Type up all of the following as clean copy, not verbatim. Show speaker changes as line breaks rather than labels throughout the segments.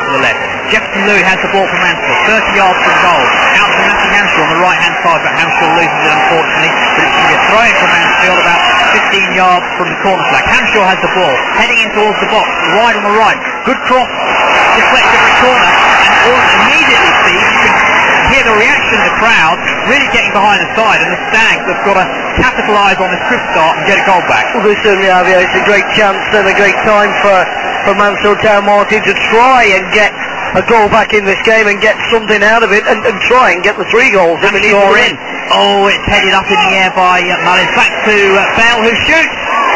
to the left. Jefferson Louis has the ball from Mansfield, 30 yards from goal. Out to Matthew Hanshaw on the right-hand side, but Hanshaw loses it unfortunately. But it's going to be a throw-in from Mansfield about 15 yards from the corner flag. Hanshaw has the ball, heading in towards the box, wide on the right. Good cross, deflected from the corner, and immediately, Steve, you can hear the reaction of the crowd really getting behind the side, and the Stags have got to capitalise on this crisp start and get a goal back.
Well, they certainly have, yeah. It's a great chance and a great time for Mansfield Town Martin to try and get a goal back in this game and get something out of it and try and get the 3 goals.
In. Oh, it's headed up in the air by Mullins. Back to Bell, who shoots.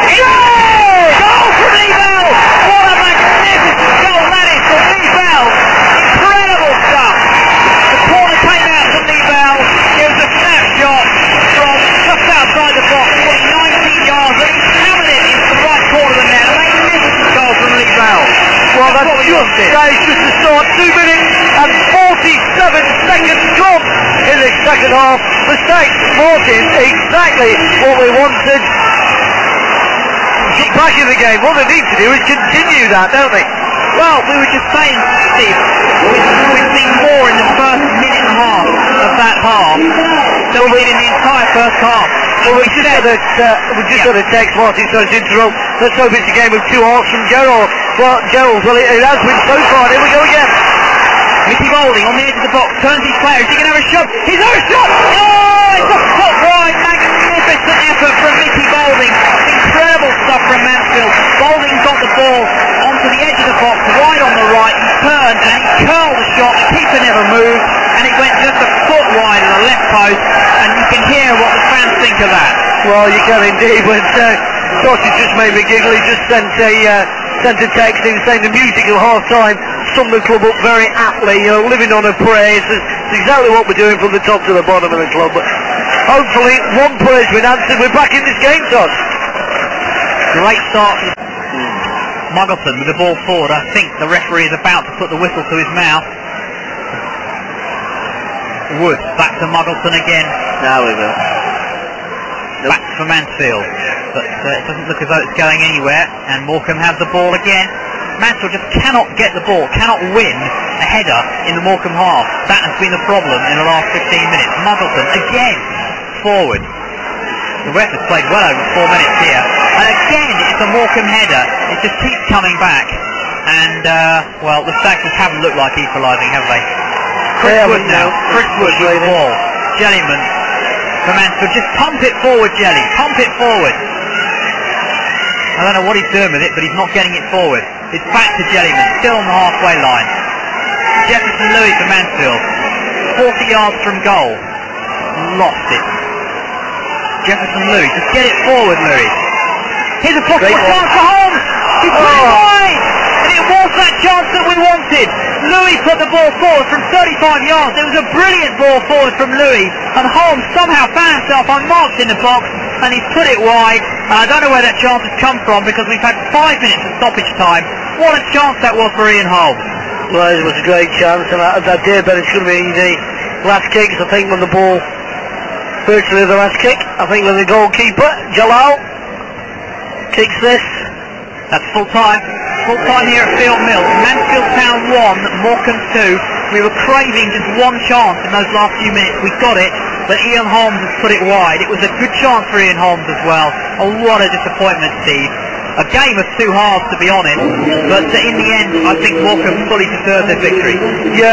Goal from Lee Bell! What a magnificent goal that is from Lee Bell! Incredible stuff! The corner came out from Lee Bell. It was a snapshot from just outside the box, 19 yards, and he's hammered it into the right corner of the net. A magnificent goal from Lee Bell.
Well, that is just the start. 2 minutes and 47 seconds gone in the second half. The Stags Martin, exactly what we wanted. Get back in the game. What they need to do is continue that, don't they?
Well, we were just saying, Steve, we've seen more in the first minute and a half of that half than we did in the entire first half.
Well, we just had a text, Martin, sorry to interrupt. Let's hope it's a game of 2 halves from Gerald. Well, it has been so far. Here we go again.
Mickey Boulding on the edge of the box, turns his player. Is he going to have a shot? He's got a shot! Oh, it's a foot wide. Magnificent effort from Mickey Boulding. Incredible stuff from Mansfield. Boulding got the ball onto the edge of the box, wide on the right. He turned and he curled the shot. The keeper never moved, and it went just a foot wide of the left post. And you can hear what the fans think of that.
Well, you can indeed. But Dottie just made me giggle. He just sent a text in saying the music at half-time summed the club up very aptly, living on a praise. It's exactly what we're doing from the top to the bottom of the club. But hopefully, one prayer's been answered. We're back in this game, Todd.
Great start. Muggleton with the ball forward. I think the referee is about to put the whistle to his mouth. Wood, back to Muggleton again.
Now we go.
Back for Mansfield. But it doesn't look as though it's going anywhere, and Morecambe have the ball again. Mansfield just cannot get the ball, cannot win a header in the Morecambe half. That has been the problem in the last 15 minutes. Muggleton again forward. The ref has played well over 4 minutes here, and again it's a Morecambe header. It just keeps coming back, and well, the Stags haven't looked like equalising, have they? Chris Wood now. Chris Wood with the ball. Jellyman for Mansfield. Just pump it forward, Jelly. Pump it forward. I don't know what he's doing with it, but he's not getting it forward. It's back to Jellyman, still on the halfway line. Jefferson Louis for Mansfield. 40 yards from goal. Lost it. Jefferson Louis, just get it forward, Louis. Here's a possible chance for Holmes. He put it wide, and it was that chance that we wanted. Louis put the ball forward from 35 yards. It was a brilliant ball forward from Louis, and Holmes somehow found himself unmarked in the box, and he's put it wide. And I don't know where that chance has come from, because we've had 5 minutes of stoppage time. What a chance that was for Ian Holmes.
Well, it was a great chance, and I dare bet it's going to be the last kicks. I think when the ball, virtually the last kick, I think when the goalkeeper, Jalal, kicks this.
That's full time. Full time here at Field Mill. Mansfield Town 1, Morecambe 2. We were craving just one chance in those last few minutes. We got it, but Ian Holmes has put it wide. It was a good chance for Ian Holmes as well. Oh, what a disappointment, Steve. A game of 2 halves, to be honest, but in the end, I think Morecambe fully deserved their victory.
Yeah.